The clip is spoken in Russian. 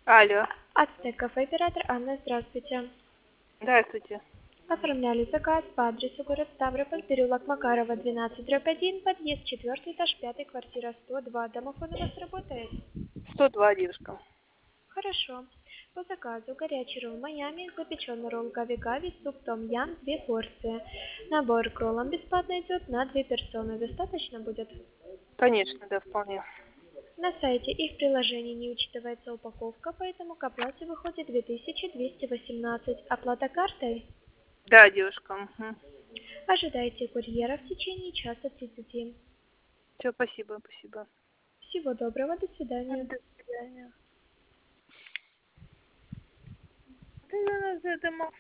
Алло. Ацтек кафе, оператор Анна, здравствуйте. Здравствуйте. Оформляли заказ по адресу город Ставрополь, переулок Макарова, 12/1, подъезд 4, этаж 5, квартира 102. Домофон у вас работает? 102, девушка. Хорошо. По заказу горячий ролл Майами, запеченный ролл гави-гави, суп том-ям, 2 порции. Набор к роллам бесплатно идет на 2 персоны. Достаточно будет? Конечно, да, вполне. На сайте и в приложении не учитывается упаковка, поэтому к оплате выходит 2218. Оплата картой? Да, девушка. Угу. Ожидайте курьера в течение часа 30. Все, спасибо, спасибо. Всего доброго, до свидания. До свидания. Ты у нас это